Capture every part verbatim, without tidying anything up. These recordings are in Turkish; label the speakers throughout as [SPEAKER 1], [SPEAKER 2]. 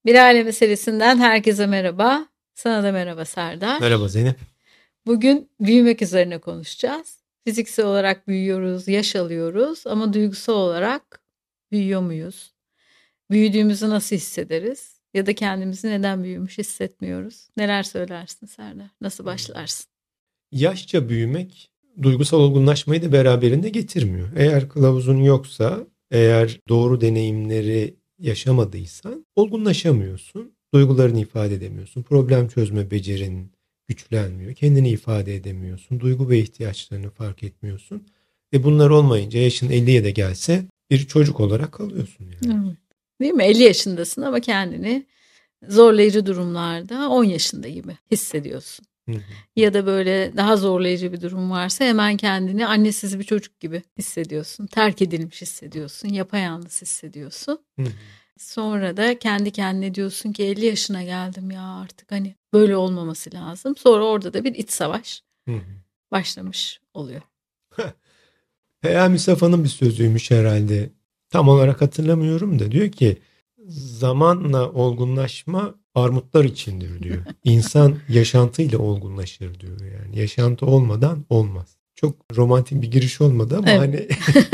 [SPEAKER 1] Bir aile meselesinden herkese merhaba. Sana da merhaba Serdar.
[SPEAKER 2] Merhaba Zeynep.
[SPEAKER 1] Bugün büyümek üzerine konuşacağız. Fiziksel olarak büyüyoruz, yaş alıyoruz ama duygusal olarak büyüyor muyuz? Büyüdüğümüzü nasıl hissederiz? Ya da kendimizi neden büyümüş hissetmiyoruz? Neler söylersin Serdar? Nasıl başlarsın?
[SPEAKER 2] Yaşça büyümek duygusal olgunlaşmayı da beraberinde getirmiyor. Eğer kılavuzun yoksa, eğer doğru deneyimleri yaşamadıysan olgunlaşamıyorsun. Duygularını ifade edemiyorsun. Problem çözme becerin güçlenmiyor. Kendini ifade edemiyorsun. Duygu ve ihtiyaçlarını fark etmiyorsun. Ve bunlar olmayınca yaşın elliye de gelse bir çocuk olarak kalıyorsun yani.
[SPEAKER 1] Evet. Değil mi? elli yaşındasın ama kendini zorlayıcı durumlarda on yaşında gibi hissediyorsun.
[SPEAKER 2] Hı hı.
[SPEAKER 1] Ya da böyle daha zorlayıcı bir durum varsa hemen kendini annesiz bir çocuk gibi hissediyorsun. Terk edilmiş hissediyorsun. Yapayalnız hissediyorsun.
[SPEAKER 2] Hı hı.
[SPEAKER 1] Sonra da kendi kendine diyorsun ki elli yaşına geldim ya artık hani böyle olmaması lazım. Sonra orada da bir iç savaş
[SPEAKER 2] Hı hı.
[SPEAKER 1] başlamış oluyor.
[SPEAKER 2] Peyami Safa'nın bir sözüymüş herhalde. Tam olarak hatırlamıyorum da diyor ki zamanla olgunlaşma armutlar içindir diyor. İnsan yaşantıyla olgunlaşır diyor yani. Yaşantı olmadan olmaz. Çok romantik bir giriş olmadı ama
[SPEAKER 1] Evet.
[SPEAKER 2] hani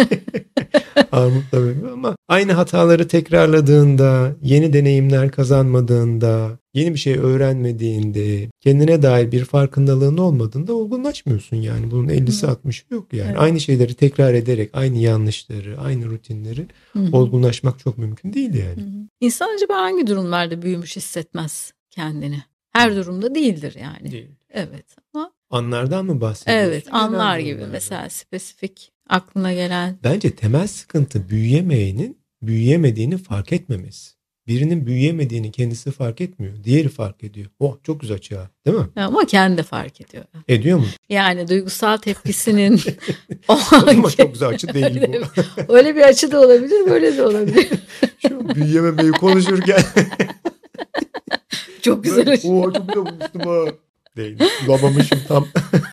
[SPEAKER 2] armutla böyle ama aynı hataları tekrarladığında, yeni deneyimler kazanmadığında, yeni bir şey öğrenmediğinde, kendine dair bir farkındalığın olmadığında olgunlaşmıyorsun yani. Bunun ellisi altmışı yok yani.
[SPEAKER 1] Evet.
[SPEAKER 2] Aynı şeyleri tekrar ederek, aynı yanlışları, aynı rutinleri
[SPEAKER 1] Hı hı.
[SPEAKER 2] olgunlaşmak çok mümkün değil yani.
[SPEAKER 1] Hı hı. İnsan acaba hangi durumlarda büyümüş hissetmez kendini? Her durumda değildir yani.
[SPEAKER 2] Değil.
[SPEAKER 1] Evet ama
[SPEAKER 2] Anlardan mı bahsediyorsun?
[SPEAKER 1] evet
[SPEAKER 2] Genel
[SPEAKER 1] anlar gibi
[SPEAKER 2] durumlardan.
[SPEAKER 1] mesela spesifik aklına gelen.
[SPEAKER 2] Bence temel sıkıntı büyüyemeyenin büyüyemediğini fark etmemesi. Birinin büyüyemediğini kendisi fark etmiyor. Diğeri fark ediyor. Oh çok güzel açığa, değil mi?
[SPEAKER 1] Ama kendi de fark ediyor.
[SPEAKER 2] Ediyor mu?
[SPEAKER 1] Yani duygusal tepkisinin o
[SPEAKER 2] O zaman
[SPEAKER 1] anki-
[SPEAKER 2] çok güzel açı değil bu.
[SPEAKER 1] öyle bir açı da olabilir, böyle de olabilir.
[SPEAKER 2] Şu an büyüyememeyi konuşurken.
[SPEAKER 1] Çok güzel açı.
[SPEAKER 2] Oo çok güzel bulmuştum ha. Değil. Bulamamışım tam.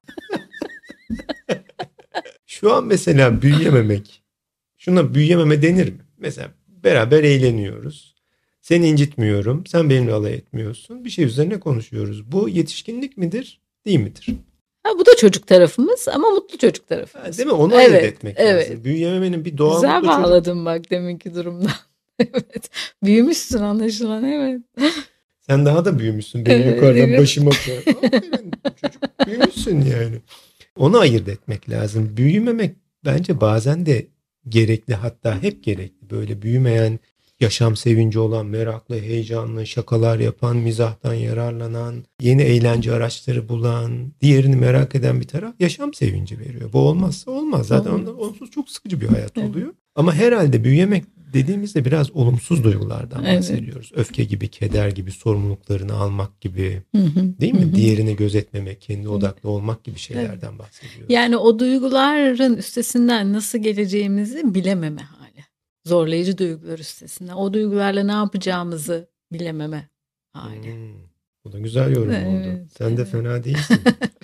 [SPEAKER 2] Şu an mesela büyüyememek. Şuna büyüyememe denir mi? Mesela beraber eğleniyoruz. Seni incitmiyorum. Sen benimle alay etmiyorsun. Bir şey üzerine konuşuyoruz. Bu yetişkinlik midir? Değil midir?
[SPEAKER 1] Ha, bu da çocuk tarafımız ama mutlu çocuk
[SPEAKER 2] Ha,
[SPEAKER 1] tarafımız.
[SPEAKER 2] değil mi? Onu
[SPEAKER 1] Evet,
[SPEAKER 2] ayırt etmek
[SPEAKER 1] evet.
[SPEAKER 2] lazım. Büyüyememenin bir doğal
[SPEAKER 1] Güzel
[SPEAKER 2] mutlu çocuk.
[SPEAKER 1] bağladın bak deminki durumdan. Evet. Büyümüşsün anlaşılan, evet.
[SPEAKER 2] Sen daha da büyümüşsün. Benim
[SPEAKER 1] Evet,
[SPEAKER 2] yukarıdan
[SPEAKER 1] evet.
[SPEAKER 2] başıma koy. Aferin çocuk büyümüşsün yani. Onu ayırt etmek lazım. Büyümemek bence bazen de gerekli, hatta hep gerekli. Böyle büyümeyen, yaşam sevinci olan, meraklı, heyecanlı, şakalar yapan, mizahtan yararlanan, yeni eğlence araçları bulan, diğerini merak eden bir taraf yaşam sevinci veriyor. Bu olmazsa olmaz. Zaten
[SPEAKER 1] Olmaz.
[SPEAKER 2] ondan, onsuz çok sıkıcı bir hayat
[SPEAKER 1] Evet.
[SPEAKER 2] oluyor. Ama herhalde büyüyemek dediğimizde biraz olumsuz duygulardan
[SPEAKER 1] Evet.
[SPEAKER 2] bahsediyoruz. Öfke gibi, keder gibi, sorumluluklarını almak gibi,
[SPEAKER 1] Hı hı,
[SPEAKER 2] değil
[SPEAKER 1] hı
[SPEAKER 2] mi?
[SPEAKER 1] hı.
[SPEAKER 2] Diğerini gözetmemek, kendi odaklı olmak gibi şeylerden bahsediyoruz.
[SPEAKER 1] Yani o duyguların üstesinden nasıl geleceğimizi bilememe hali. Zorlayıcı duygular üstesinden. O duygularla ne yapacağımızı bilememe hali.
[SPEAKER 2] Hmm, bu da güzel yorum oldu.
[SPEAKER 1] Evet,
[SPEAKER 2] Sen de
[SPEAKER 1] evet.
[SPEAKER 2] fena değilsin.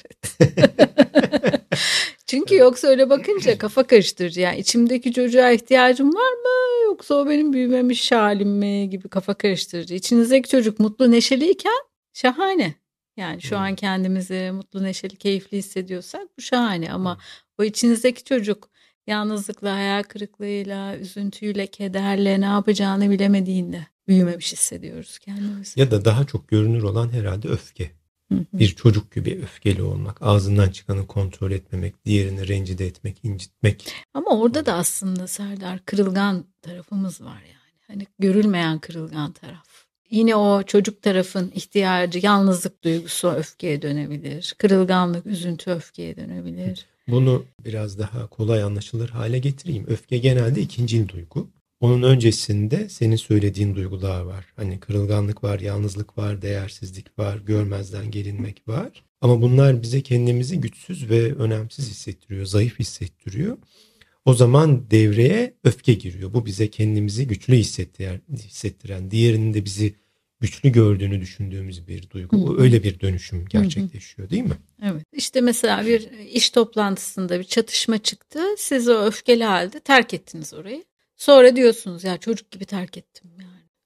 [SPEAKER 1] Çünkü yoksa öyle bakınca kafa karıştırıcı. Yani içimdeki çocuğa ihtiyacım var mı? Yoksa o benim büyümemiş halim mi gibi kafa karıştırıcı. İçinizdeki çocuk mutlu neşeliyken şahane. Yani şu
[SPEAKER 2] Hmm.
[SPEAKER 1] an kendimizi mutlu neşeli keyifli hissediyorsak bu şahane. Ama o içinizdeki çocuk yalnızlıkla, hayal kırıklığıyla, üzüntüyle, kederle ne yapacağını bilemediğinde büyümemiş hissediyoruz kendimizi.
[SPEAKER 2] Ya da daha çok görünür olan herhalde öfke.
[SPEAKER 1] Hı hı.
[SPEAKER 2] Bir çocuk gibi öfkeli olmak, ağzından çıkanı kontrol etmemek, diğerini rencide etmek, incitmek.
[SPEAKER 1] Ama orada da aslında Serdar kırılgan tarafımız var yani. Hani görülmeyen kırılgan taraf. Yine o çocuk tarafın ihtiyacı, yalnızlık duygusu öfkeye dönebilir. Kırılganlık, üzüntü öfkeye dönebilir.
[SPEAKER 2] Bunu biraz daha kolay anlaşılır hale getireyim. Öfke genelde ikincil duygu. Onun öncesinde senin söylediğin duygular var. Hani kırılganlık var, yalnızlık var, değersizlik var, görmezden gelinmek var. Ama bunlar bize kendimizi güçsüz ve önemsiz hissettiriyor, zayıf hissettiriyor. O zaman devreye öfke giriyor. Bu bize kendimizi güçlü hissettiren, hissettiren diğerinin de bizi güçlü gördüğünü düşündüğümüz bir duygu.
[SPEAKER 1] Hı hı.
[SPEAKER 2] Öyle bir dönüşüm gerçekleşiyor, değil mi?
[SPEAKER 1] Evet. İşte mesela bir iş toplantısında bir çatışma çıktı. Siz o öfkeli halde terk ettiniz orayı. Sonra diyorsunuz ya çocuk gibi terk ettim yani.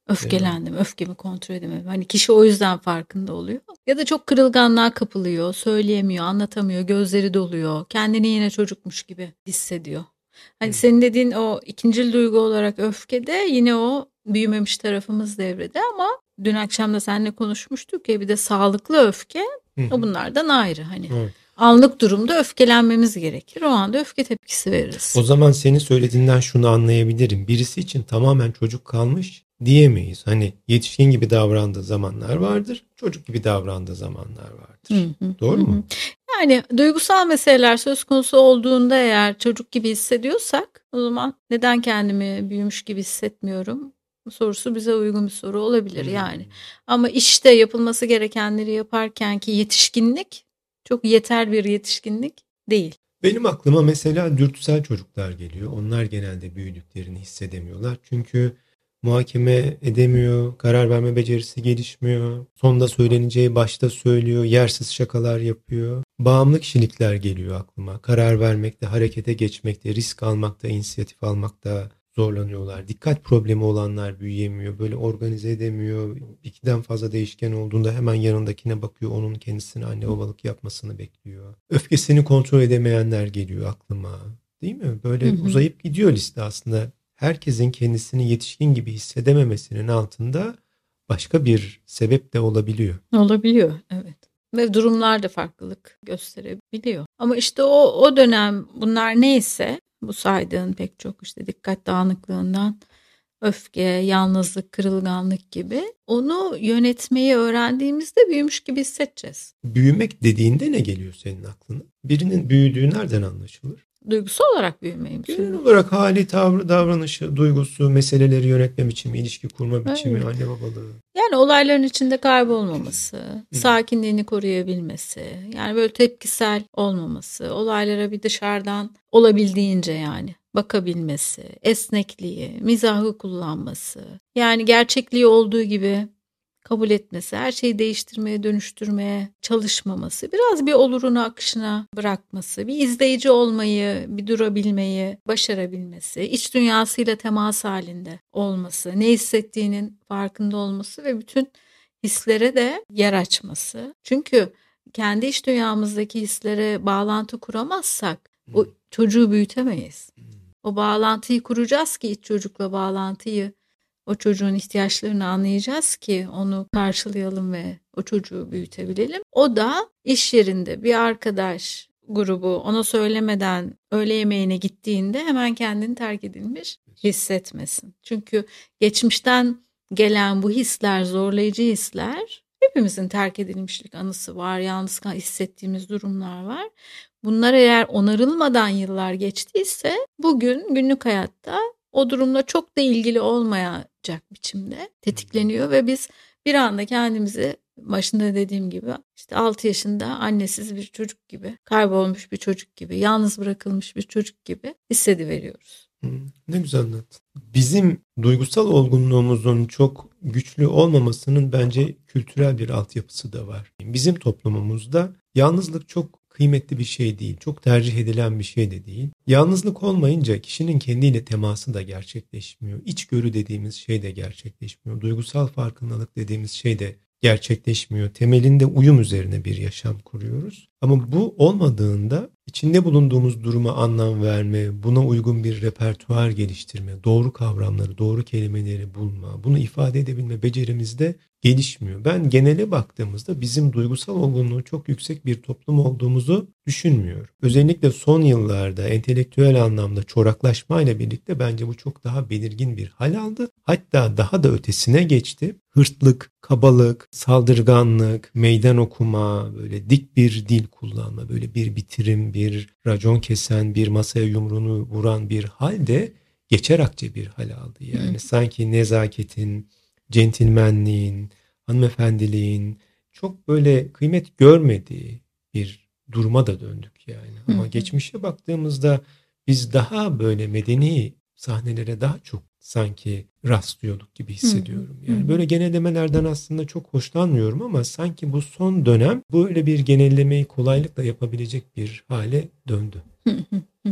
[SPEAKER 1] Öfkelendim, öfkemi kontrol edemem. Hani kişi o yüzden farkında oluyor. Ya da çok kırılganlığa kapılıyor, söyleyemiyor, anlatamıyor, gözleri doluyor. Kendini yine çocukmuş gibi hissediyor. Hani
[SPEAKER 2] Hı.
[SPEAKER 1] senin dediğin o ikincil duygu olarak öfkede yine o büyümemiş tarafımız devrede ama dün akşam da seninle konuşmuştuk ya bir de sağlıklı öfke
[SPEAKER 2] Hı hı.
[SPEAKER 1] o bunlardan ayrı hani.
[SPEAKER 2] Evet.
[SPEAKER 1] Anlık durumda öfkelenmemiz gerekir. O anda öfke tepkisi veririz.
[SPEAKER 2] O zaman senin söylediğinden şunu anlayabilirim. Birisi için tamamen çocuk kalmış diyemeyiz. Hani yetişkin gibi davrandığı zamanlar vardır, çocuk gibi davrandığı zamanlar vardır.
[SPEAKER 1] Hı hı,
[SPEAKER 2] Doğru
[SPEAKER 1] hı
[SPEAKER 2] mu?
[SPEAKER 1] hı. Yani duygusal meseleler söz konusu olduğunda eğer çocuk gibi hissediyorsak o zaman neden kendimi büyümüş gibi hissetmiyorum? Bu sorusu bize uygun bir soru olabilir
[SPEAKER 2] Hmm.
[SPEAKER 1] yani. Ama işte yapılması gerekenleri yaparken ki yetişkinlik çok yeter bir yetişkinlik değil.
[SPEAKER 2] Benim aklıma mesela dürtüsel çocuklar geliyor. Onlar genelde büyüdüklerini hissedemiyorlar. Çünkü muhakeme edemiyor, karar verme becerisi gelişmiyor. Sonda söyleneceği başta söylüyor, yersiz şakalar yapıyor. Bağımlı kişilikler geliyor aklıma. Karar vermekte, harekete geçmekte, risk almakta, inisiyatif almakta zorlanıyorlar. Dikkat problemi olanlar büyüyemiyor, böyle organize edemiyor. İkiden fazla değişken olduğunda hemen yanındakine bakıyor, onun kendisine anne babalık yapmasını bekliyor. Öfkesini kontrol edemeyenler geliyor aklıma. Değil mi? Böyle
[SPEAKER 1] Hı hı.
[SPEAKER 2] uzayıp gidiyor liste aslında. Herkesin kendisini yetişkin gibi hissedememesinin altında başka bir sebep de olabiliyor.
[SPEAKER 1] Olabiliyor, evet. Ve durumlar da farklılık gösterebiliyor. Ama işte o o dönem bunlar neyse bu saydığın pek çok işte dikkat dağınıklığından öfke, yalnızlık, kırılganlık gibi onu yönetmeyi öğrendiğimizde büyümüş gibi hissedeceğiz.
[SPEAKER 2] Büyümek dediğinde ne geliyor senin aklına? Birinin büyüdüğü nereden anlaşılır?
[SPEAKER 1] Duygusal olarak büyümeyi mi
[SPEAKER 2] Genel
[SPEAKER 1] söylüyorsun?
[SPEAKER 2] olarak hali, tavrı, davranışı, duygusu, meseleleri yönetme biçimi, ilişki kurma biçimi,
[SPEAKER 1] Evet.
[SPEAKER 2] anne babalığı.
[SPEAKER 1] Yani olayların içinde kaybolmaması, sakinliğini koruyabilmesi, yani böyle tepkisel olmaması, olaylara bir dışarıdan olabildiğince yani bakabilmesi, esnekliği, mizahı kullanması, yani gerçekliği olduğu gibi kabul etmesi, her şeyi değiştirmeye, dönüştürmeye çalışmaması, biraz bir olurunu akışına bırakması, bir izleyici olmayı, bir durabilmeyi başarabilmesi, iç dünyasıyla temas halinde olması, ne hissettiğinin farkında olması ve bütün hislere de yer açması. Çünkü kendi iç dünyamızdaki hislere bağlantı kuramazsak o çocuğu büyütemeyiz. O bağlantıyı kuracağız ki iç çocukla bağlantıyı, o çocuğun ihtiyaçlarını anlayacağız ki onu karşılayalım ve o çocuğu büyütebilelim. O da iş yerinde bir arkadaş grubu ona söylemeden öğle yemeğine gittiğinde hemen kendini terk edilmiş hissetmesin. Çünkü geçmişten gelen bu hisler, zorlayıcı hisler, hepimizin terk edilmişlik anısı var, yalnız hissettiğimiz durumlar var. Bunlar eğer onarılmadan yıllar geçtiyse bugün günlük hayatta o durumla çok da ilgili olmayacak biçimde tetikleniyor ve biz bir anda kendimizi başında dediğim gibi işte altı yaşında annesiz bir çocuk gibi, kaybolmuş bir çocuk gibi, yalnız bırakılmış bir çocuk gibi hissediveriyoruz.
[SPEAKER 2] Ne güzel anlattın. Bizim duygusal olgunluğumuzun çok güçlü olmamasının bence kültürel bir altyapısı da var. Bizim toplumumuzda yalnızlık çok kıymetli bir şey değil, çok tercih edilen bir şey de değil. Yalnızlık olmayınca kişinin kendiyle teması da gerçekleşmiyor. İçgörü dediğimiz şey de gerçekleşmiyor. Duygusal farkındalık dediğimiz şey de gerçekleşmiyor. Temelinde uyum üzerine bir yaşam kuruyoruz. Ama bu olmadığında içinde bulunduğumuz duruma anlam verme, buna uygun bir repertuar geliştirme, doğru kavramları, doğru kelimeleri bulma, bunu ifade edebilme becerimiz de gelişmiyor. Ben genele baktığımızda bizim duygusal olgunluğu çok yüksek bir toplum olduğumuzu düşünmüyorum. Özellikle son yıllarda entelektüel anlamda çoraklaşmayla birlikte bence bu çok daha belirgin bir hal aldı. Hatta daha da ötesine geçti. Hırtlık, kabalık, saldırganlık, meydan okuma, böyle dik bir dil kullanma, böyle bir bitirim, bir racon kesen, bir masaya yumruğunu vuran bir hal de geçer akçe bir hal aldı. Yani hmm. sanki nezaketin, centilmenliğin, hanımefendiliğin çok böyle kıymet görmediği bir duruma da döndük yani. Ama hmm. geçmişe baktığımızda biz daha böyle medeni sahnelere daha çok sanki rastlıyorduk gibi hissediyorum. Yani böyle genellemelerden aslında çok hoşlanmıyorum ama sanki bu son dönem böyle bir genellemeyi kolaylıkla yapabilecek bir hale döndü.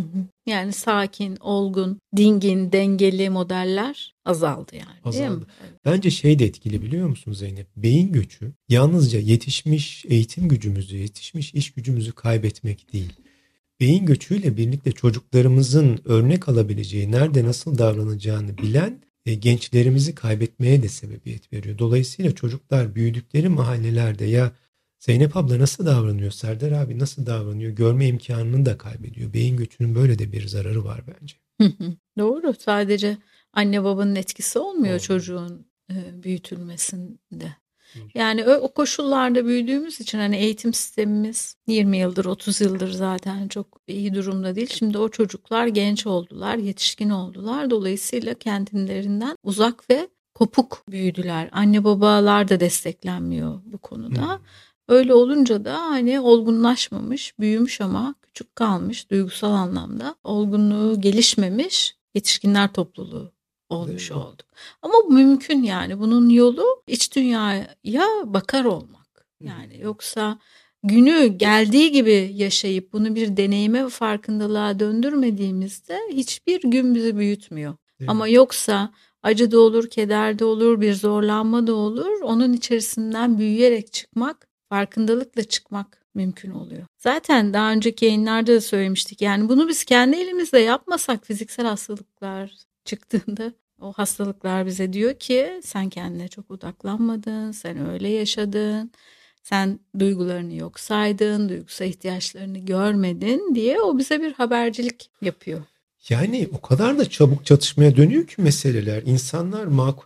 [SPEAKER 1] Yani sakin, olgun, dingin, dengeli modeller azaldı yani, değil mi?
[SPEAKER 2] Azaldı.
[SPEAKER 1] Evet.
[SPEAKER 2] Bence şey de etkili, biliyor musun Zeynep? Beyin göçü yalnızca yetişmiş eğitim gücümüzü, yetişmiş iş gücümüzü kaybetmek değil. Beyin göçüyle birlikte çocuklarımızın örnek alabileceği, nerede nasıl davranacağını bilen e, gençlerimizi kaybetmeye de sebebiyet veriyor. Dolayısıyla çocuklar büyüdükleri mahallelerde ya Zeynep abla nasıl davranıyor, Serdar abi nasıl davranıyor görme imkanını da kaybediyor. Beyin göçünün böyle de bir zararı var bence.
[SPEAKER 1] Doğru. Sadece anne babanın etkisi olmuyor
[SPEAKER 2] Olmuyor.
[SPEAKER 1] çocuğun e, büyütülmesinde.
[SPEAKER 2] Hı.
[SPEAKER 1] Yani o, o koşullarda büyüdüğümüz için hani eğitim sistemimiz yirmi yıldır otuz yıldır zaten çok iyi durumda değil. Şimdi o çocuklar genç oldular, yetişkin oldular. Dolayısıyla kendilerinden uzak ve kopuk büyüdüler. Anne babalar da desteklenmiyor bu konuda.
[SPEAKER 2] Hı.
[SPEAKER 1] Öyle olunca da hani olgunlaşmamış, büyümüş ama küçük kalmış duygusal anlamda. Olgunluğu gelişmemiş yetişkinler topluluğu olmuş
[SPEAKER 2] Değil mi?
[SPEAKER 1] olduk. Ama bu mümkün yani. Bunun yolu iç dünyaya bakar olmak. Yani yoksa günü geldiği gibi yaşayıp bunu bir deneyime ve farkındalığa döndürmediğimizde hiçbir gün bizi büyütmüyor.
[SPEAKER 2] Değil
[SPEAKER 1] Ama
[SPEAKER 2] mi?
[SPEAKER 1] yoksa acı da olur, keder de olur, bir zorlanma da olur. Onun içerisinden büyüyerek çıkmak, farkındalıkla çıkmak mümkün oluyor. Zaten daha önceki yayınlarda da söylemiştik. Yani bunu biz kendi elimizle yapmasak fiziksel hastalıklar çıktığında o hastalıklar bize diyor ki sen kendine çok odaklanmadın, sen öyle yaşadın, sen duygularını yok saydın, duygusal ihtiyaçlarını görmedin diye o bize bir habercilik yapıyor.
[SPEAKER 2] Yani o kadar da çabuk çatışmaya dönüyor ki meseleler. İnsanlar makul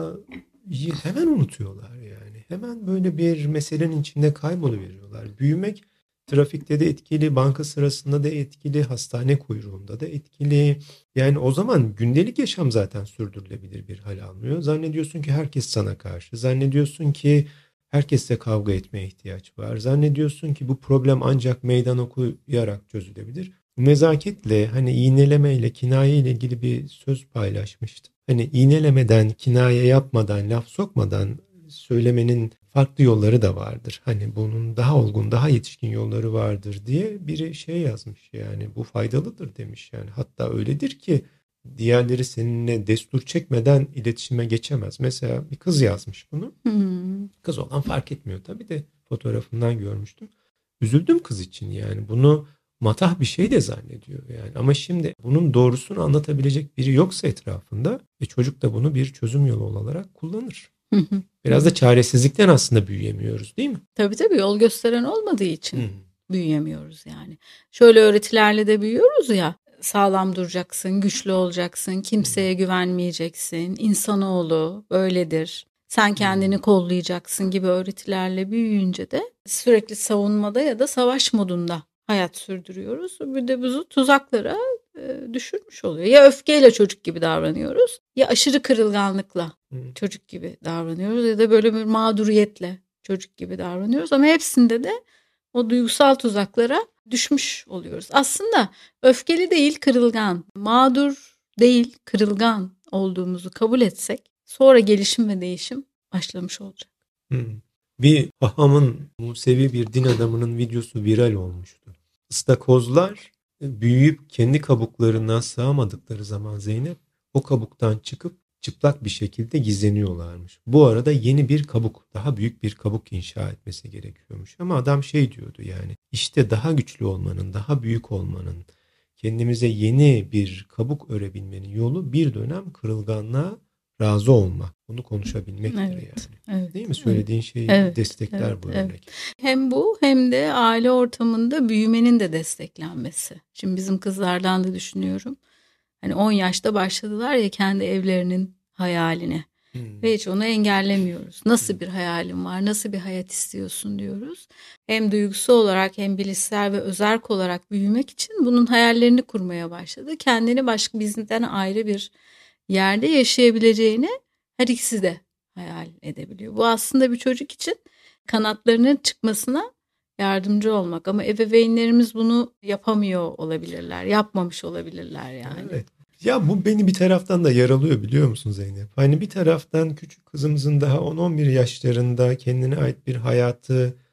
[SPEAKER 2] olmayı hemen unutuyorlar yani. Hemen böyle bir meselenin içinde kayboluveriyorlar. Büyümek trafikte de etkili, banka sırasında da etkili, hastane kuyruğunda da etkili. Yani o zaman gündelik yaşam zaten sürdürülebilir bir hal almıyor. Zannediyorsun ki herkes sana karşı. Zannediyorsun ki herkesle kavga etmeye ihtiyaç var. Zannediyorsun ki bu problem ancak meydan okuyarak çözülebilir. Nezaketle hani iğnelemeyle kinaye ile ilgili bir söz paylaşmıştım. Hani iğnelemeden, kinaye yapmadan, laf sokmadan söylemenin farklı yolları da vardır. Hani bunun daha olgun, daha yetişkin yolları vardır diye biri şey yazmış, yani bu faydalıdır demiş yani. Hatta öyledir ki diğerleri seninle destur çekmeden iletişime geçemez. Mesela bir kız yazmış bunu.
[SPEAKER 1] Hmm.
[SPEAKER 2] Kız olan fark etmiyor tabii de, fotoğrafından görmüştüm. Üzüldüm kız için yani. Bunu matah bir şey de zannediyor yani. Ama şimdi bunun doğrusunu anlatabilecek biri yoksa etrafında e çocuk da bunu bir çözüm yolu olarak kullanır. Biraz da çaresizlikten aslında büyüyemiyoruz, değil mi?
[SPEAKER 1] Tabii tabii, yol gösteren olmadığı için
[SPEAKER 2] Hı.
[SPEAKER 1] büyüyemiyoruz yani. Şöyle öğretilerle de büyüyoruz ya, sağlam duracaksın, güçlü olacaksın, kimseye güvenmeyeceksin, insanoğlu böyledir, sen kendini kollayacaksın gibi öğretilerle büyüyünce de sürekli savunmada ya da savaş modunda hayat sürdürüyoruz. Bir de bizi tuzaklara e, düşürmüş oluyor. Ya öfkeyle çocuk gibi davranıyoruz, ya aşırı kırılganlıkla
[SPEAKER 2] Hı.
[SPEAKER 1] çocuk gibi davranıyoruz, ya da böyle bir mağduriyetle çocuk gibi davranıyoruz. Ama hepsinde de o duygusal tuzaklara düşmüş oluyoruz. Aslında öfkeli değil, kırılgan, mağdur değil, kırılgan olduğumuzu kabul etsek sonra gelişim ve değişim başlamış olacak.
[SPEAKER 2] Hı. Bir hahamın, Musevi bir din adamının videosu viral olmuştu. İstakozlar büyüyüp kendi kabuklarına sığamadıkları zaman Zeynep, o kabuktan çıkıp çıplak bir şekilde gizleniyorlarmış. Bu arada yeni bir kabuk, daha büyük bir kabuk inşa etmesi gerekiyormuş. Ama adam şey diyordu, yani işte daha güçlü olmanın, daha büyük olmanın, kendimize yeni bir kabuk örebilmenin yolu bir dönem kırılganlığa razı olmak. Bunu konuşabilmektir
[SPEAKER 1] Evet,
[SPEAKER 2] yani.
[SPEAKER 1] evet,
[SPEAKER 2] Değil mi? Söylediğin şeyi
[SPEAKER 1] evet,
[SPEAKER 2] destekler
[SPEAKER 1] evet,
[SPEAKER 2] bu
[SPEAKER 1] evet.
[SPEAKER 2] örnek.
[SPEAKER 1] Hem bu hem de aile ortamında büyümenin de desteklenmesi. Şimdi bizim kızlardan da düşünüyorum. Hani on yaşta başladılar ya kendi evlerinin hayaline.
[SPEAKER 2] Hmm.
[SPEAKER 1] Ve hiç onu engellemiyoruz. Nasıl bir hayalin var, nasıl bir hayat istiyorsun diyoruz. Hem duygusal olarak hem bilişsel ve özerk olarak büyümek için bunun hayallerini kurmaya başladı. Kendini başka bizden ayrı bir yerde yaşayabileceğini her ikisi de hayal edebiliyor. Bu aslında bir çocuk için kanatlarının çıkmasına yardımcı olmak. Ama ebeveynlerimiz bunu yapamıyor olabilirler, yapmamış olabilirler yani.
[SPEAKER 2] Evet. Ya bu beni bir taraftan da yaralıyor, biliyor musun Zeynep? Hani bir taraftan küçük kızımızın daha on on bir yaşlarında kendine ait bir hayatı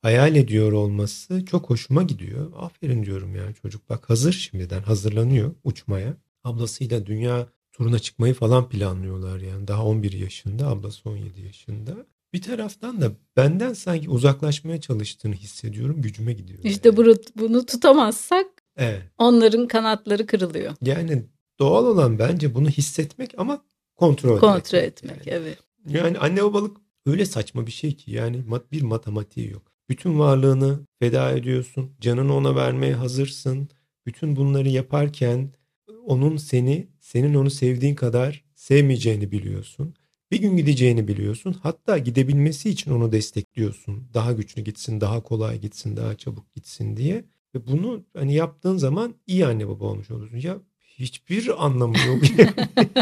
[SPEAKER 2] hayal ediyor olması çok hoşuma gidiyor. Aferin diyorum yani, çocuk bak hazır, şimdiden hazırlanıyor uçmaya. Ablasıyla dünya turuna çıkmayı falan planlıyorlar yani. Daha on bir yaşında, ablası on yedi yaşında. Bir taraftan da benden sanki uzaklaşmaya çalıştığını hissediyorum. Gücüme gidiyor.
[SPEAKER 1] İşte
[SPEAKER 2] yani.
[SPEAKER 1] bunu, bunu tutamazsak
[SPEAKER 2] Evet.
[SPEAKER 1] onların kanatları kırılıyor.
[SPEAKER 2] Yani doğal olan bence bunu hissetmek ama kontrol,
[SPEAKER 1] Kontrol
[SPEAKER 2] etmek.
[SPEAKER 1] etmek,
[SPEAKER 2] yani.
[SPEAKER 1] evet.
[SPEAKER 2] Yani anne babalık öyle saçma bir şey ki, yani bir matematiği yok. Bütün varlığını feda ediyorsun. Canını ona vermeye hazırsın. Bütün bunları yaparken onun seni, senin onu sevdiğin kadar sevmeyeceğini biliyorsun. Bir gün gideceğini biliyorsun. Hatta gidebilmesi için onu destekliyorsun. Daha güçlü gitsin, daha kolay gitsin, daha çabuk gitsin diye. Ve bunu hani yaptığın zaman iyi anne baba olmuş olursun. Ya hiçbir anlamı yok yani.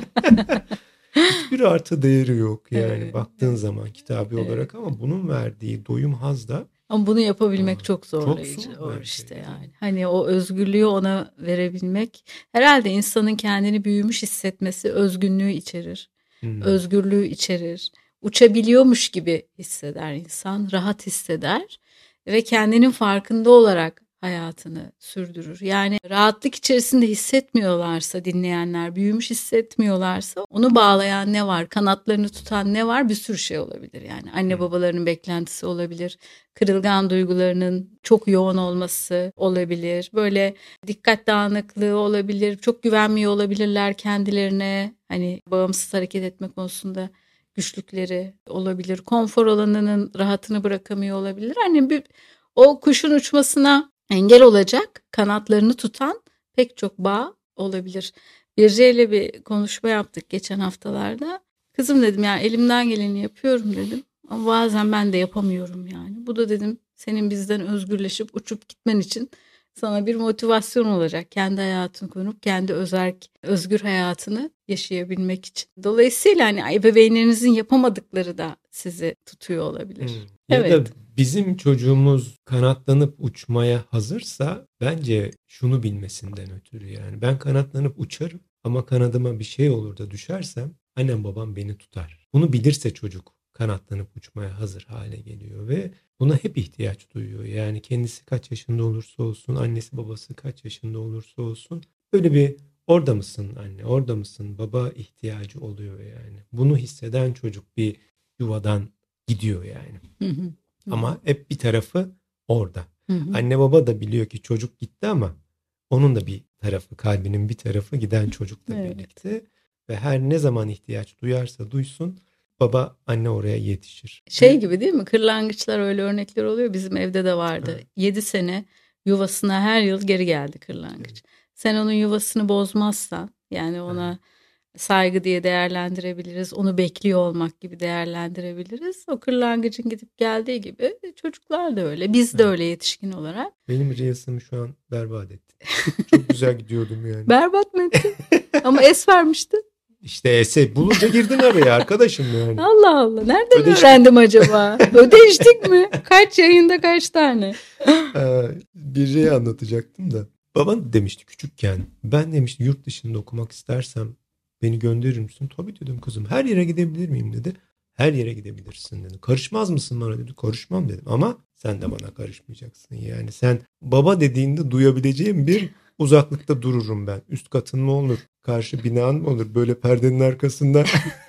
[SPEAKER 2] Hiçbir artı değeri yok yani,
[SPEAKER 1] Evet,
[SPEAKER 2] baktığın
[SPEAKER 1] evet,
[SPEAKER 2] zaman kitabi
[SPEAKER 1] evet.
[SPEAKER 2] olarak, ama bunun verdiği doyum, haz da.
[SPEAKER 1] Ama bunu yapabilmek
[SPEAKER 2] Aa,
[SPEAKER 1] çok zorlayıcı.
[SPEAKER 2] çok zor
[SPEAKER 1] O
[SPEAKER 2] bence,
[SPEAKER 1] işte
[SPEAKER 2] değil mi?
[SPEAKER 1] yani. Hani o özgürlüğü ona verebilmek herhalde insanın kendini büyümüş hissetmesi özgünlüğü içerir.
[SPEAKER 2] Hmm.
[SPEAKER 1] Özgürlüğü içerir. Uçabiliyormuş gibi hisseder insan, rahat hisseder ve kendinin farkında olarak hayatını sürdürür. Yani rahatlık içerisinde hissetmiyorlarsa dinleyenler, büyümüş hissetmiyorlarsa onu bağlayan ne var, kanatlarını tutan ne var, bir sürü şey olabilir. Yani anne babalarının beklentisi olabilir, kırılgan duygularının çok yoğun olması olabilir, böyle dikkat dağınıklığı olabilir, çok güvenmiyor olabilirler kendilerine, hani bağımsız hareket etme konusunda güçlükleri olabilir, konfor alanının rahatını bırakamıyor olabilir. Hani bir, o kuşun uçmasına engel olacak kanatlarını tutan pek çok bağ olabilir. Birce ile bir konuşma yaptık geçen haftalarda. Kızım dedim, yani elimden geleni yapıyorum dedim. Ama bazen ben de yapamıyorum yani. Bu da dedim senin bizden özgürleşip uçup gitmen için sana bir motivasyon olacak. Kendi hayatını kurup kendi özerk, özgür hayatını yaşayabilmek için. Dolayısıyla hani ebeveynlerinizin yapamadıkları da sizi tutuyor olabilir.
[SPEAKER 2] Hmm. Ya
[SPEAKER 1] Evet.
[SPEAKER 2] da bizim çocuğumuz kanatlanıp uçmaya hazırsa bence şunu bilmesinden ötürü, yani ben kanatlanıp uçarım ama kanadıma bir şey olur da düşersem annem babam beni tutar. Bunu bilirse çocuk kanatlanıp uçmaya hazır hale geliyor ve buna hep ihtiyaç duyuyor. Yani kendisi kaç yaşında olursa olsun, annesi babası kaç yaşında olursa olsun, böyle bir orada mısın anne, orada mısın baba ihtiyacı oluyor yani. Bunu hisseden çocuk bir yuvadan gidiyor yani.
[SPEAKER 1] Hı hı.
[SPEAKER 2] Ama hep bir tarafı orada.
[SPEAKER 1] Hı hı.
[SPEAKER 2] Anne baba da biliyor ki çocuk gitti ama onun da bir tarafı, kalbinin bir tarafı giden çocukla
[SPEAKER 1] Evet.
[SPEAKER 2] birlikte. Ve her ne zaman ihtiyaç duyarsa duysun, baba anne oraya yetişir.
[SPEAKER 1] Şey gibi değil mi? Kırlangıçlar, öyle örnekler oluyor. Bizim evde de vardı.
[SPEAKER 2] Evet.
[SPEAKER 1] yedi sene yuvasına her yıl geri geldi kırlangıç.
[SPEAKER 2] Evet.
[SPEAKER 1] Sen onun yuvasını bozmazsan, yani ona
[SPEAKER 2] Evet.
[SPEAKER 1] saygı diye değerlendirebiliriz. Onu bekliyor olmak gibi değerlendirebiliriz. O kırlangıcın gidip geldiği gibi çocuklar da öyle. Biz de
[SPEAKER 2] Evet.
[SPEAKER 1] öyle yetişkin olarak.
[SPEAKER 2] Benim reyasımı şu an berbat etti. Çok güzel gidiyordum yani.
[SPEAKER 1] Berbat mı ettin? Ama es vermiştin.
[SPEAKER 2] İşte ese bulunca girdin araya arkadaşım yani.
[SPEAKER 1] Allah Allah. Nereden
[SPEAKER 2] Ödeştik.
[SPEAKER 1] öğrendim acaba? Ödeştik mi? Kaç yayında kaç tane?
[SPEAKER 2] Ee, bir şey anlatacaktım da. Baban demişti küçükken, ben demişti yurt dışında okumak istersem beni gönderir misin? Tabii dedim kızım, her yere gidebilir miyim dedi. Her yere gidebilirsin dedi. Karışmaz mısın bana dedi. Karışmam dedim ama sen de bana karışmayacaksın. Yani sen baba dediğinde duyabileceğim bir uzaklıkta dururum ben. Üst katın mı olur? Karşı binan mı olur? Böyle perdenin arkasında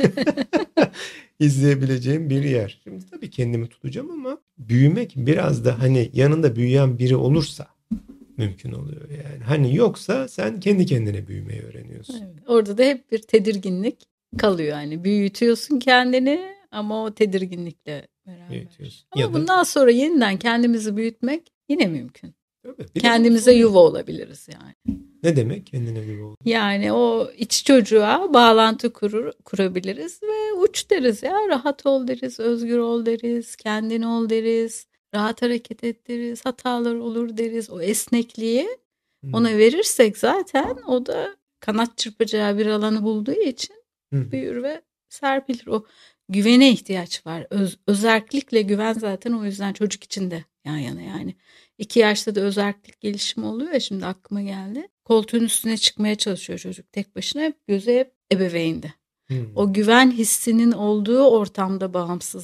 [SPEAKER 2] izleyebileceğim bir yer. Şimdi tabii kendimi tutacağım ama büyümek biraz da hani yanında büyüyen biri olursa mümkün oluyor yani. Hani yoksa sen kendi kendine büyümeyi öğreniyorsun.
[SPEAKER 1] Evet, orada da hep bir tedirginlik kalıyor yani. Büyütüyorsun kendini ama o tedirginlikle beraber.
[SPEAKER 2] Büyütüyorsun.
[SPEAKER 1] Ama
[SPEAKER 2] Ya da
[SPEAKER 1] bundan sonra yeniden kendimizi büyütmek yine mümkün.
[SPEAKER 2] tabii, bir de
[SPEAKER 1] Kendimize
[SPEAKER 2] bunun sonu
[SPEAKER 1] yuva
[SPEAKER 2] yok.
[SPEAKER 1] olabiliriz yani.
[SPEAKER 2] Ne demek kendine yuva olmak?
[SPEAKER 1] Yani o iç çocuğa bağlantı kurur, kurabiliriz ve uç deriz ya, rahat ol deriz, özgür ol deriz, kendin ol deriz, rahat hareket et deriz, hatalar olur deriz. O esnekliği
[SPEAKER 2] Hmm.
[SPEAKER 1] ona verirsek zaten o da kanat çırpacağı bir alanı bulduğu için
[SPEAKER 2] Hmm.
[SPEAKER 1] büyür ve serpilir. O güvene ihtiyaç var. Öz, özerklikle güven zaten o yüzden çocuk için de yan yana yani. İki yaşta da özerklik gelişimi oluyor ya, şimdi aklıma geldi. Koltuğun üstüne çıkmaya çalışıyor çocuk tek başına. Hep gözü hep ebeveynde.
[SPEAKER 2] Hmm.
[SPEAKER 1] O güven hissinin olduğu ortamda bağımsızlık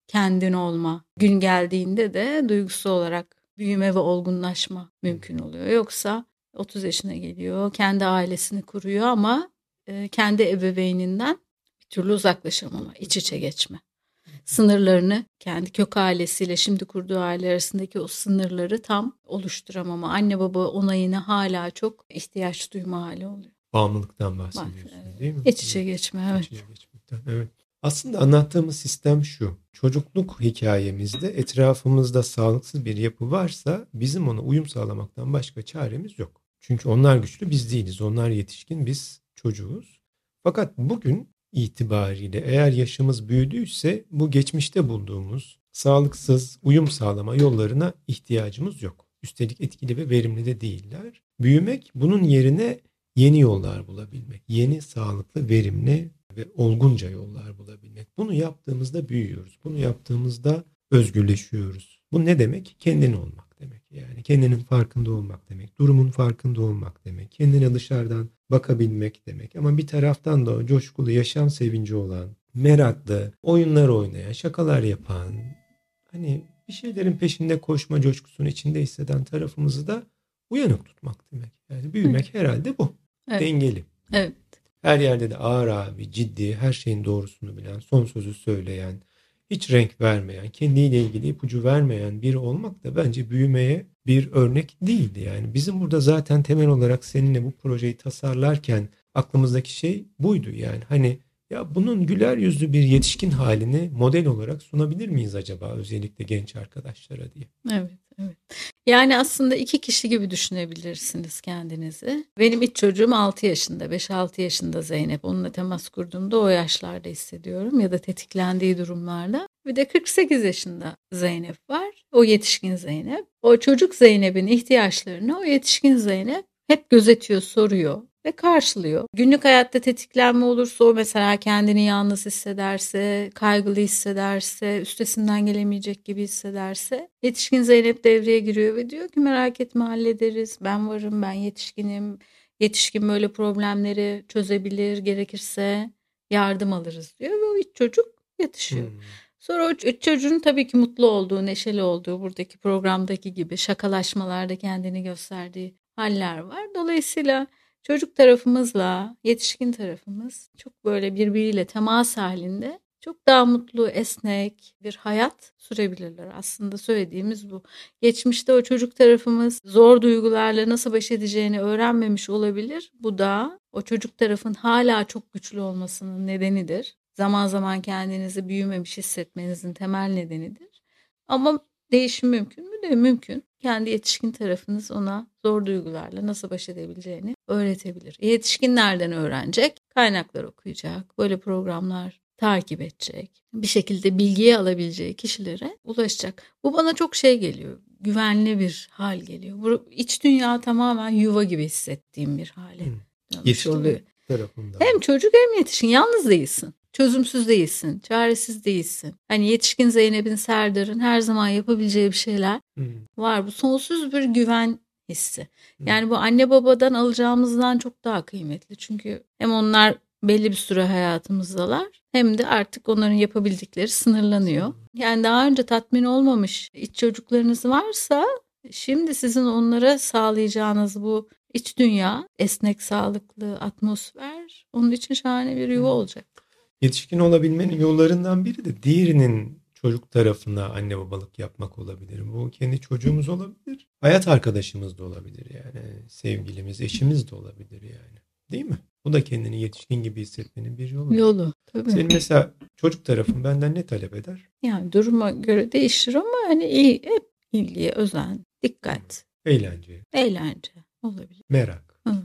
[SPEAKER 1] kendin olma. Gün geldiğinde de duygusal olarak büyüme ve olgunlaşma mümkün oluyor. Yoksa otuz yaşına geliyor, kendi ailesini kuruyor ama e, kendi ebeveyninden bir türlü uzaklaşamama, iç içe geçme. Sınırlarını kendi kök ailesiyle şimdi kurduğu aile arasındaki o sınırları tam oluşturamama. Anne baba onayına hala çok ihtiyaç duyma hali oluyor.
[SPEAKER 2] Bağımlılıktan bahsediyorsun
[SPEAKER 1] evet.
[SPEAKER 2] değil mi?
[SPEAKER 1] İç içe geçme, evet.
[SPEAKER 2] İç içe geçmekten, evet. Aslında anlattığımız sistem şu. Çocukluk hikayemizde etrafımızda sağlıksız bir yapı varsa bizim ona uyum sağlamaktan başka çaremiz yok. Çünkü onlar güçlü, biz değiliz. Onlar yetişkin, biz çocuğuz. Fakat bugün itibariyle eğer yaşımız büyüdüyse bu geçmişte bulduğumuz sağlıksız uyum sağlama yollarına ihtiyacımız yok. Üstelik etkili ve verimli de değiller. Büyümek bunun yerine yeni yollar bulabilmek, yeni sağlıklı, verimli ve olgunca yollar bulabilmek. Bunu yaptığımızda büyüyoruz. Bunu yaptığımızda özgürleşiyoruz. Bu ne demek? Kendin olmak demek. Yani kendinin farkında olmak demek. Durumun farkında olmak demek. Kendine dışarıdan bakabilmek demek. Ama bir taraftan da o coşkulu, yaşam sevinci olan, meraklı, oyunlar oynayan, şakalar yapan, hani bir şeylerin peşinde koşma coşkusunu içinde hisseden tarafımızı da uyanık tutmak demek. Yani büyümek Hı. herhalde bu. Evet. Dengeli.
[SPEAKER 1] Evet.
[SPEAKER 2] Her yerde de ağır abi, ciddi, her şeyin doğrusunu bilen, son sözü söyleyen, hiç renk vermeyen, kendiyle ilgili ipucu vermeyen biri olmak da bence büyümeye bir örnek değildi. Yani bizim burada zaten temel olarak seninle bu projeyi tasarlarken aklımızdaki şey buydu. Yani hani ya bunun güler yüzlü bir yetişkin halini model olarak sunabilir miyiz acaba özellikle genç arkadaşlara diye.
[SPEAKER 1] Evet, evet. Yani aslında iki kişi gibi düşünebilirsiniz kendinizi. Benim ilk çocuğum altı yaşında, beş altı yaşında Zeynep. Onunla temas kurduğumda o yaşlarda hissediyorum ya da tetiklendiği durumlarda. Bir de kırk sekiz yaşında Zeynep var. O yetişkin Zeynep. O çocuk Zeynep'in ihtiyaçlarını o yetişkin Zeynep hep gözetiyor, soruyor ve karşılıyor. Günlük hayatta tetiklenme olursa o mesela kendini yalnız hissederse, kaygılı hissederse, üstesinden gelemeyecek gibi hissederse yetişkin Zeynep devreye giriyor ve diyor ki merak etme hallederiz, ben varım, ben yetişkinim. Yetişkin böyle problemleri çözebilir, gerekirse yardım alırız diyor ve o iç çocuk yetişiyor. Hmm. Sonra o iç çocuğun tabii ki mutlu olduğu, neşeli olduğu, buradaki programdaki gibi şakalaşmalarda kendini gösterdiği haller var. Dolayısıyla çocuk tarafımızla yetişkin tarafımız çok böyle birbiriyle temas halinde çok daha mutlu, esnek bir hayat sürebilirler. Aslında söylediğimiz bu. Geçmişte o çocuk tarafımız zor duygularla nasıl baş edeceğini öğrenmemiş olabilir. Bu da o çocuk tarafın hala çok güçlü olmasının nedenidir. Zaman zaman kendinizi büyümemiş hissetmenizin temel nedenidir. Ama değişim mümkün mü? De mümkün. Kendi yetişkin tarafınız ona zor duygularla nasıl baş edebileceğini öğretebilir. Yetişkin nereden öğrenecek? Kaynaklar okuyacak, böyle programlar takip edecek, bir şekilde bilgiyi alabileceği kişilere ulaşacak. Bu bana çok şey geliyor, güvenli bir hal geliyor. Bu iç dünya tamamen yuva gibi hissettiğim bir hale dönmüş oluyor.
[SPEAKER 2] Tarafından.
[SPEAKER 1] Hem çocuk hem yetişkin, yalnız değilsin. Çözümsüz değilsin, çaresiz değilsin. Hani yetişkin Zeynep'in, Serdar'ın her zaman yapabileceği bir şeyler hmm. var. Bu sonsuz bir güven hissi. Hmm. Yani bu anne babadan alacağımızdan çok daha kıymetli. Çünkü hem onlar belli bir süre hayatımızdalar hem de artık onların yapabildikleri sınırlanıyor. Yani daha önce tatmin olmamış iç çocuklarınız varsa şimdi sizin onlara sağlayacağınız bu iç dünya, esnek, sağlıklı atmosfer onun için şahane bir yuva olacak.
[SPEAKER 2] Yetişkin olabilmenin yollarından biri de diğerinin çocuk tarafına anne babalık yapmak olabilir. Bu kendi çocuğumuz olabilir. Hayat arkadaşımız da olabilir yani. Sevgilimiz, eşimiz de olabilir yani. Değil mi? Bu da kendini yetişkin gibi hissetmenin bir yolu.
[SPEAKER 1] Yolu tabii.
[SPEAKER 2] Senin mesela çocuk tarafın benden ne talep eder?
[SPEAKER 1] Yani duruma göre değişir ama hani iyi, hep ilgiye, özen, dikkat.
[SPEAKER 2] Eğlence.
[SPEAKER 1] Eğlence olabilir.
[SPEAKER 2] Merak.
[SPEAKER 1] Hı hı.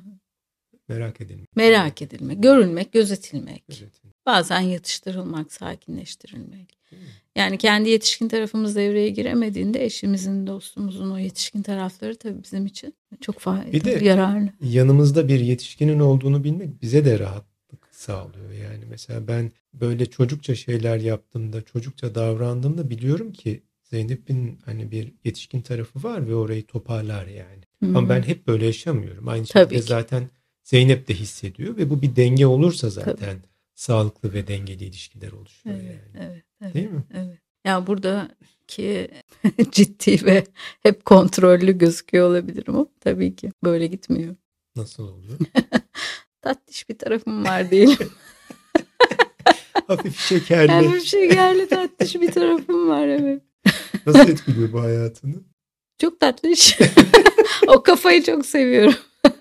[SPEAKER 2] Merak edilmek.
[SPEAKER 1] Merak edilmek, görülmek, gözetilmek.
[SPEAKER 2] Gözetilmek.
[SPEAKER 1] Bazen yatıştırılmak, sakinleştirilmek. Hmm. Yani kendi yetişkin tarafımız devreye giremediğinde eşimizin, dostumuzun o yetişkin tarafları tabii bizim için çok faydalı,
[SPEAKER 2] bir de
[SPEAKER 1] yararlı.
[SPEAKER 2] Yanımızda bir yetişkinin olduğunu bilmek bize de rahatlık sağlıyor. Yani mesela ben böyle çocukça şeyler yaptığımda, çocukça davrandığımda biliyorum ki Zeynep'in hani bir yetişkin tarafı var ve orayı toparlar yani. Hmm. Ama ben hep böyle yaşamıyorum. Aynı şekilde zaten Zeynep de hissediyor ve bu bir denge olursa zaten tabii. Sağlıklı ve dengeli ilişkiler oluşuyor
[SPEAKER 1] evet,
[SPEAKER 2] yani.
[SPEAKER 1] Evet, evet,
[SPEAKER 2] değil mi?
[SPEAKER 1] Evet. Ya buradaki ciddi ve hep kontrollü gözüküyor olabilirim ama tabii ki böyle gitmiyor.
[SPEAKER 2] Nasıl oluyor?
[SPEAKER 1] Tatlış bir tarafım var diyelim.
[SPEAKER 2] Hafif şekerli.
[SPEAKER 1] Hafif şekerli tatlış bir tarafım var, evet.
[SPEAKER 2] Nasıl etkiliyor bu hayatını?
[SPEAKER 1] Çok tatlış. O kafayı çok seviyorum.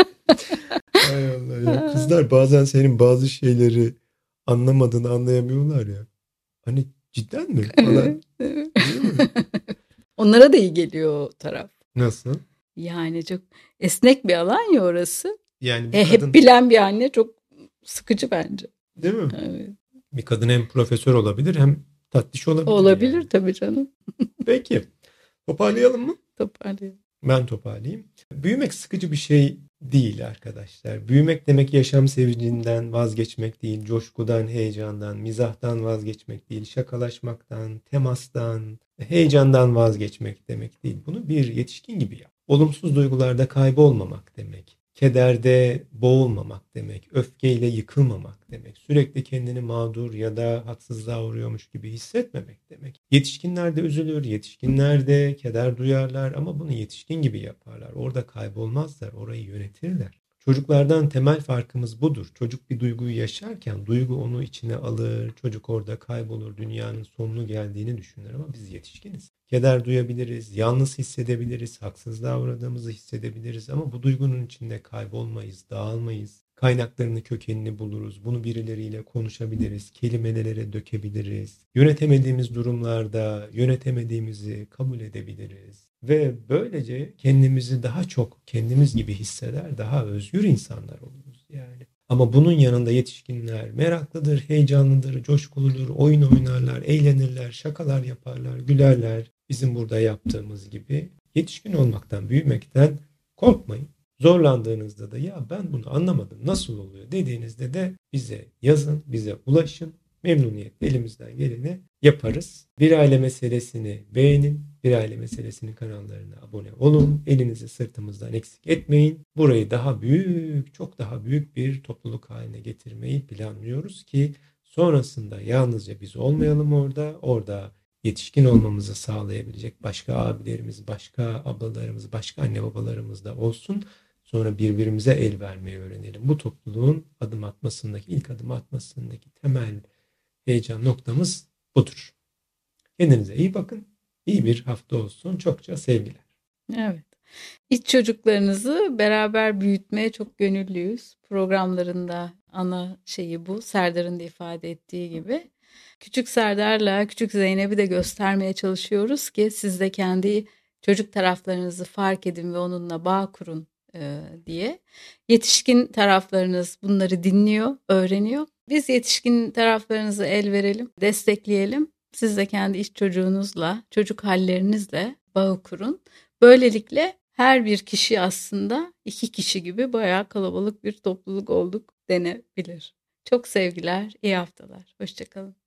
[SPEAKER 2] Hay Allah ya. Kızlar bazen senin bazı şeyleri anlamadığını anlayamıyorlar ya. Hani cidden mi falan. Değil mi?
[SPEAKER 1] Onlara da iyi geliyor o taraf.
[SPEAKER 2] Nasıl?
[SPEAKER 1] Yani çok esnek bir alan ya orası.
[SPEAKER 2] Yani bir
[SPEAKER 1] E,
[SPEAKER 2] kadın...
[SPEAKER 1] Hep bilen bir anne çok sıkıcı bence.
[SPEAKER 2] Değil mi?
[SPEAKER 1] Evet.
[SPEAKER 2] Bir kadın hem profesör olabilir hem tatlış olabilir.
[SPEAKER 1] Olabilir
[SPEAKER 2] yani.
[SPEAKER 1] Tabii canım.
[SPEAKER 2] Peki. Toparlayalım mı?
[SPEAKER 1] Toparlayalım.
[SPEAKER 2] Ben toparlayayım. Büyümek sıkıcı bir şey değil arkadaşlar. Büyümek demek yaşam sevincinden vazgeçmek değil, coşkudan, heyecandan, mizahtan vazgeçmek değil, şakalaşmaktan, temastan, heyecandan vazgeçmek demek değil. Bunu bir yetişkin gibi yap. Olumsuz duygularda kaybolmamak demek. Kederde boğulmamak demek, öfkeyle yıkılmamak demek, sürekli kendini mağdur ya da haksızlığa uğruyormuş gibi hissetmemek demek. Yetişkinler de üzülür, yetişkinler de keder duyarlar ama bunu yetişkin gibi yaparlar. Orada kaybolmazlar, orayı yönetirler. Çocuklardan temel farkımız budur. Çocuk bir duyguyu yaşarken duygu onu içine alır, çocuk orada kaybolur, dünyanın sonunu geldiğini düşünür ama biz yetişkiniz. Keder duyabiliriz, yalnız hissedebiliriz, haksızlığa uğradığımızı hissedebiliriz ama bu duygunun içinde kaybolmayız, dağılmayız. Kaynaklarını, kökenini buluruz. Bunu birileriyle konuşabiliriz, kelimelere dökebiliriz. Yönetemediğimiz durumlarda yönetemediğimizi kabul edebiliriz. Ve böylece kendimizi daha çok kendimiz gibi hisseder, daha özgür insanlar oluruz yani. Ama bunun yanında yetişkinler meraklıdır, heyecanlıdır, coşkuludur, oyun oynarlar, eğlenirler, şakalar yaparlar, gülerler. Bizim burada yaptığımız gibi yetişkin olmaktan, büyümekten korkmayın. Zorlandığınızda da ya ben bunu anlamadım nasıl oluyor dediğinizde de bize yazın, bize ulaşın. Memnuniyetle elimizden geleni yaparız. Bir Aile Meselesi'ni beğenin. Bir Aile Meselesi'nin kanallarına abone olun. Elinizi sırtımızdan eksik etmeyin. Burayı daha büyük, çok daha büyük bir topluluk haline getirmeyi planlıyoruz ki sonrasında yalnızca biz olmayalım orada. Orada yetişkin olmamızı sağlayabilecek başka abilerimiz, başka ablalarımız, başka anne babalarımız da olsun. Sonra birbirimize el vermeyi öğrenelim. Bu topluluğun adım atmasındaki, ilk adım atmasındaki temel heyecan noktamız budur. Kendinize iyi bakın. İyi bir hafta olsun. Çokça sevgiler.
[SPEAKER 1] Evet. İç çocuklarınızı beraber büyütmeye çok gönüllüyüz. Programlarında ana şeyi bu. Serdar'ın da ifade ettiği gibi. Küçük Serdar'la Küçük Zeynep'i de göstermeye çalışıyoruz ki siz de kendi çocuk taraflarınızı fark edin ve onunla bağ kurun e, diye. Yetişkin taraflarınız bunları dinliyor, öğreniyor. Biz yetişkin taraflarınızı el verelim, destekleyelim. Siz de kendi iç çocuğunuzla, çocuk hallerinizle bağ kurun. Böylelikle her bir kişi aslında iki kişi gibi bayağı kalabalık bir topluluk olduk denebilir. Çok sevgiler, iyi haftalar. Hoşça kalın.